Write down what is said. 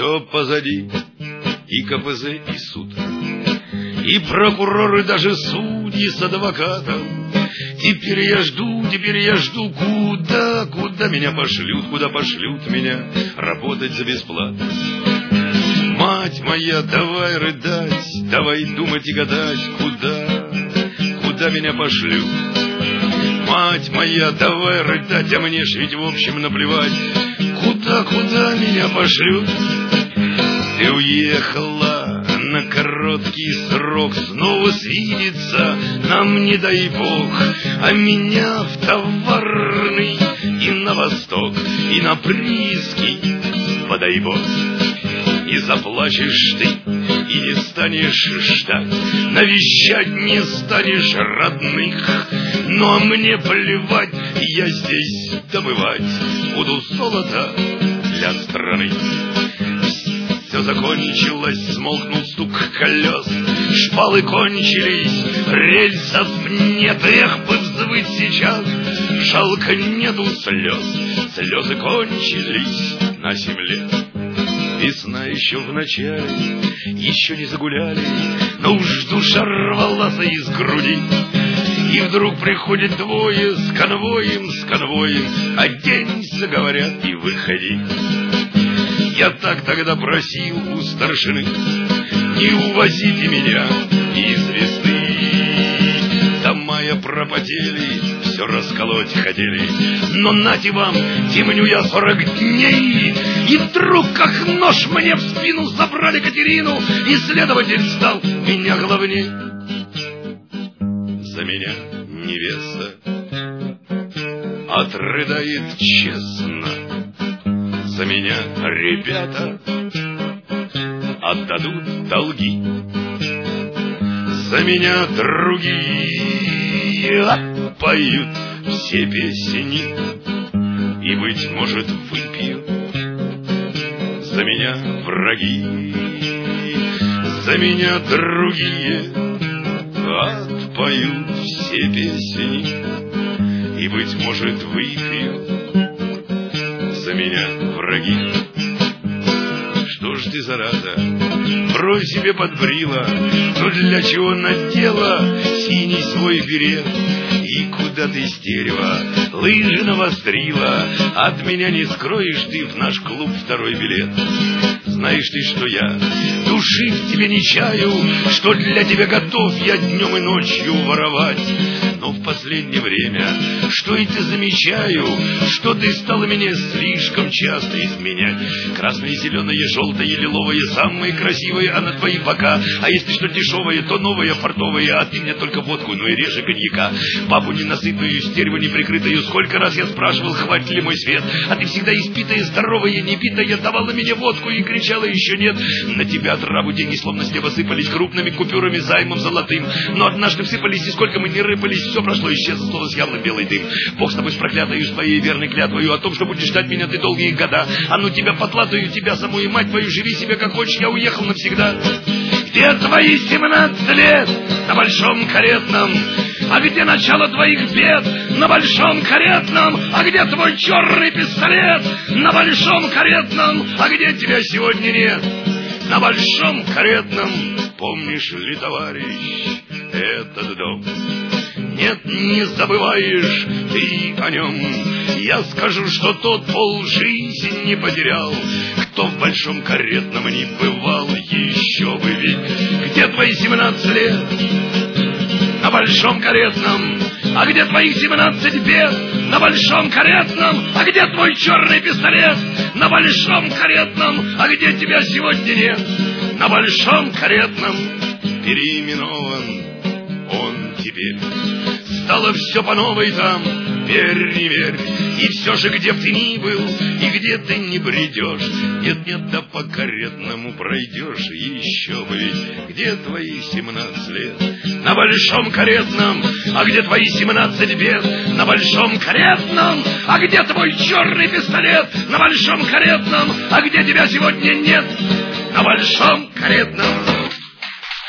Все позади, и КПЗ, и суд, и прокуроры, даже судьи с адвокатом. Теперь я жду, куда меня пошлют, куда пошлют меня работать за бесплатно. Мать моя, давай рыдать, давай думать и гадать, куда меня пошлют. Мать моя, давай рыдать, а мне ж ведь в общем наплевать, куда меня пошлют. Ты уехала на короткий срок, снова свидеться нам не дай бог, а меня в товарный и на восток, и на прииски, подай бог. И заплачешь ты, и не станешь ждать, навещать не станешь родных. Ну а мне плевать, я здесь добывать буду золото для страны. Все закончилось, смолкнул стук колес, шпалы кончились, рельсов нет, эх бы взвыть сейчас, жалко нету слез, слезы кончились на 7 лет. Весна еще в начале, еще не загуляли, но уж душа рвалась из груди. И вдруг приходит двое с конвоем, оденься, говорят, и выходи. Я так тогда просил у старшины, не увозите меня из весны. Дома я пропотели, все расколоть хотели, но нате вам, темню я 40 дней. И вдруг, как нож, мне в спину забрали Катерину, и следователь стал меня главней. За меня невеста отрыдает честно, за меня ребята отдадут долги, за меня другие отпоют все песни, и, быть может, выпьют за меня враги, за меня другие отпоют все песни, и, быть может, выпьют за меня враги. Что ж ты, зараза, бровь себе подбрила, но для чего надела синий свой берет? И куда ты, стерева, лыжи навострила? От меня не скроешь ты в наш клуб 2-й билет. Знаешь ты, что я души в тебе не чаю, что для тебя готов я днем и ночью воровать. Но в последнее время, что это замечаю, что ты стала меня слишком часто изменять. Красное, зеленое, желтое, лиловое, самые красивые, а на твои бока. А если что дешевое, то новое, портовое, а ты мне только водку, ну и реже коньяка. Бабу ненасытную, стерву неприкрытую, сколько раз я спрашивал, хватит ли мой свет, а ты всегда испитая, здоровая, небитая, давала мне водку и кричала еще нет. На тебя траву деньги словно с неба сыпались крупными купюрами, займом золотым. Но однажды всыпались, и сколько мы не рыпались, все прошло, исчезло, словно с явно белый дым. Бог с тобой, с проклятою, с твоей верной клятвою о том, что будешь ждать меня ты долгие года. А ну тебя потлатаю, тебя саму и мать твою, живи себе как хочешь, я уехал навсегда. Где твои 17 лет на большом каретном? А где начало твоих бед на большом каретном? А где твой черный пистолет на большом каретном? А где тебя сегодня нет на большом каретном? Помнишь ли, товарищ, этот дом? Нет, не забываешь ты о нем. Я скажу, что тот полжизни потерял, кто в большом каретном не бывал, еще бы ведь. Где твои 17 лет на большом каретном? А где твоих 17 бед на большом каретном? А где твой черный пистолет на большом каретном? А где тебя сегодня нет на большом каретном? Переименован он теперь, стало все по новой там, верь, не верь. И все же, где б ты ни был, и где ты не бредешь, нет-нет, да по каретному пройдешь, еще бы ведь. Где твои 17 лет на большом каретном? А где твои 17 бед на большом каретном? А где твой черный пистолет на большом каретном? А где тебя сегодня нет на большом каретном?